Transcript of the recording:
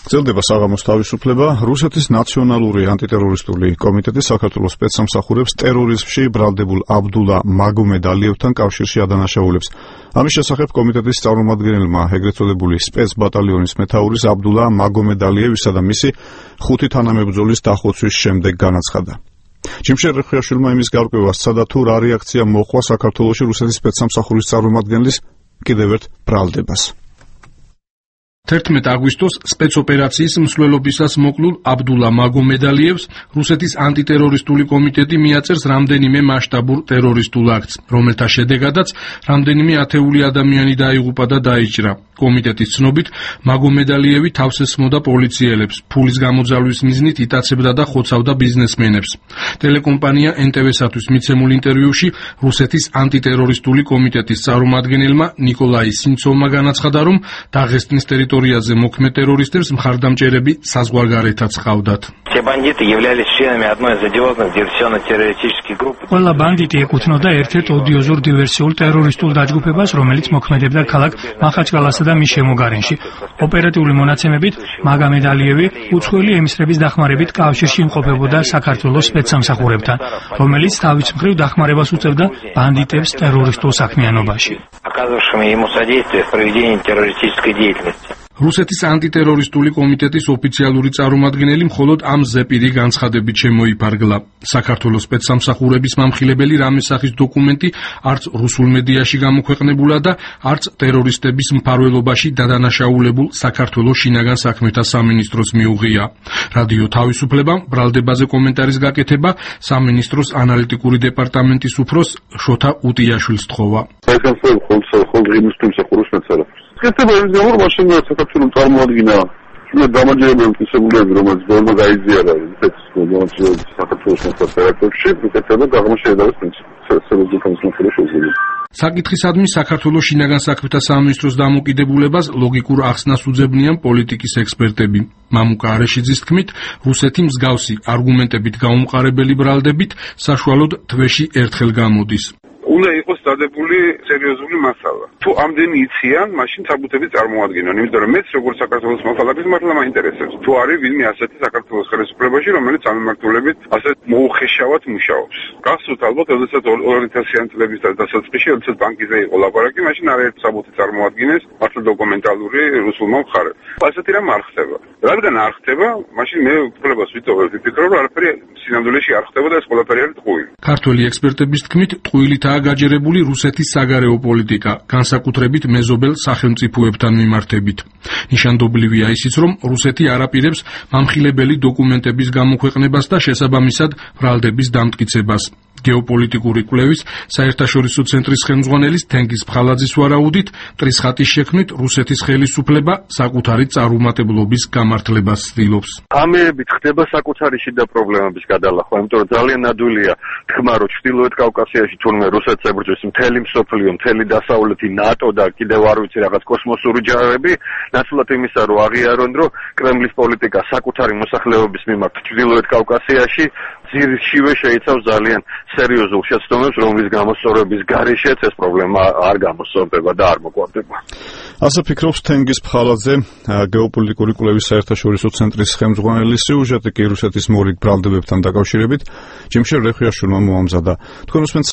გრძელდება საღამოს თავისუფლება. რუსეთის ნაციონალური ანტიტერორისტული კომიტეტი საქართველოს სპეცსამსახურებს ტერორიზმში ბრალდებულ აბდულა მაგომედალიევთან კავშირში ადანაშაულებს. ამის შესახებ კომიტეტის წარმომადგენელმა ეგრეთ წოდებული სპეცბატალიონის მეთაურის აბდულა მაგომედალიევისა და მისი 5 თანამებრძოლის დახოცვის შემდეგ განაცხადა. ჯიმშერ რეხიაშვილმა იმის გარკვევა სცადა თუ რა რეაქცია მოჰყვა საქართველოში რუსეთის სპეცსამსახურის წარმომადგენლის კიდევ ერთ ბრალდებას. 11 აგვისტოს სპეცოპერაციის მსვლელობისას მოკლულ აბდულა მაგომედალიევს რუსეთის ანტიტერორისტული კომიტეტი მიაწერს რამდენიმე მასშტაბურ ტერორისტულ აქტს, რომელთა შედეგადაც რამდენიმე ათეული ადამიანი დაიღუპა და დაიჭრა. კომიტეტის ცნობით, მაგომედალიევი თავს ესმოდა პოლიციელებს, ფულის გამოძალვის მიზნით იტაცებდა და ხოცავდა ბიზნესმენებს. ტელეკომპანია NTV-სათვის მიცემულ ინტერვიუში რუსეთის ანტიტერორისტული კომიტეტის წარმომადგენელმა ნიკოლაი სინცოვმა განაცხადა, რომ დაღესტნის ტერიტორიაზე მოქმედ ტერორისტებს მხარდამჭერები საზღვარგარეთაც ჰყავდათ. ყველა ბანდიტი ეკუთვნოდა ერთ-ერთ ოდიოზურ დივერსიულ ტერორისტულ დაჯგუფებას, რომელიც მოქმედებდა ქალაქ მახაჩკალასა და მის შემოგარენში. ოპერატიული მონაცემებით მაგომედალიევი უცხოელი ემისრების დახმარებით კავშირში იმყოფებოდა საქართველოს სპეცსამსახურებთან, რომელიც თავის მხრივ დახმარებას უწევდა ბანდიტებს ტერორისტულ საქმიანობაში. რუსეთის ანტიტერორისტული კომიტეტის ოფიციალური წარმომადგენელი მხოლოდ ამ ზეპირი განცხადებით შემოიფარგლა. საქართველოს სპეცსამსახურების მამხილებელი რამე სახის დოკუმენტი არც რუსულ მედიაში გამოქვეყნებულა და არც ტერორისტების მფარველობაში დადანაშაულებულ საქართველოს შინაგან საქმეთა სამინისტროს მიუღია. რადიო თავისუფლებამ ბრალდებაზე კომენტარის გაკეთება სამინისტროს ანალიტიკური დეპარტამენტის უფროს შოთა უტიაშვილს თხოვა. Sketeba is the whole machine that საქართველოს წარმოადგენა დამაჯერებელი მტკიცებულები, რომელიც ბოლო გაიზიარა საქართველოს მოსახლეობაში, უკეთება გაღმაშედავის პრინციპს. საკითხისადმი საქართველოს შინაგან საქმეთა სამინისტროს დამოკიდებულებას ლოგიკურ ახსნას უძებნიან პოლიტიკის ექსპერტები. მამუკა არეშიძის თქმით, რუსეთი მსგავსი არგუმენტებით გაუმყარებელი ბრალდებით საშუალოდ თვეში ერთხელ გამოდის. უნდა იყოს დადებული სერიოზული მასალა. თუ ამდენი იციან, მაშინ საბუთები წარმოადგენენ, იმიტომ რომ მეც როგორც საქართველოს მოქალაქის მართლა მაინტერესებს. თუ არის ვინმე ასეთი საქართველოს ხელისუფლებაში, რომელიც ამემართულებით ასე მოუხეშავად მუშაობს. გახსოვთ ალბათ, როდესაც 2000-იან წლების დასაწყისში, როდესაც ბანკიზე იყო ლაპარაკი, მაშინ არაერთი საბუთი წარმოადგენეს მართლა დოკუმენტალური რუსულმა მხარემ. ასეთი რამ არ ხდება. რადგან არ ხდება, მაშინ მე უფლებას ვიტოვებ, ვფიქრობ, რომ არაფერი სინამდვილეში არ ხდება და ეს ყველაფერი არის ტყუილი. ქართველი ექსპერტების თქმით, ტყუილითაა გაჯერებული რუსეთის საგარეო პოლიტიკა, განსაკუთრებით მეზობელ სახელმწიფოებთან მიმართებით. ნიშანდობლივია ისიც, რომ რუსეთი არ აპირებს მამხილებელი დოკუმენტების გამოქვეყნებას და შესაბამისად ბრალდების დამტკიცებას. გეოპოლიტიკური კვლევის საერთაშორისო ცენტრის ხელმძღვანელის თენგიზ ფხალაძის ვარაუდით, ტრისხატის შექმნით რუსეთის ხელისუფლება საკუთარი წარუმატებლობის გამართლებას ცდილობს. ამერებით ხდება საკუთარი შიდა პრობლემების გადალახვა, იმიტომ რომ ძალიან ნადვილია თქმა, რომ ჩრდილოეთ კავკასიაში თურმე რუსეთს ებრძვის მთელი მსოფლიო, მთელი დასავლეთი, ნატო და კიდევ არ ვიცი რაღაც კოსმოსური ჯარები, ნაცვლად იმისა, რომ აღიარონ, რომ კრემლის პოლიტიკა საკუთარი მოსახლეობის მიმართ ჩრდილოეთ კავკასიაში ძირშივე შეიცავს ძალიან სერიოზულ შეცდომებს, რომლის გამოსწორების გარეშეც ეს პრობლემა არ გამოსწორდება და არ მოკვდება. ასე ფიქრობს თენგიზ ფხალაძე, გეოპოლიტიკური კვლევის საერთაშორისო ცენტრის ხელმძღვანელი. სიუჟეტი კი რუსეთის მორიგ ბრალდებებთან დაკავშირებით ჯიმშერ რეხიაშვილმა მოამზადა. თქვენ უსმენთ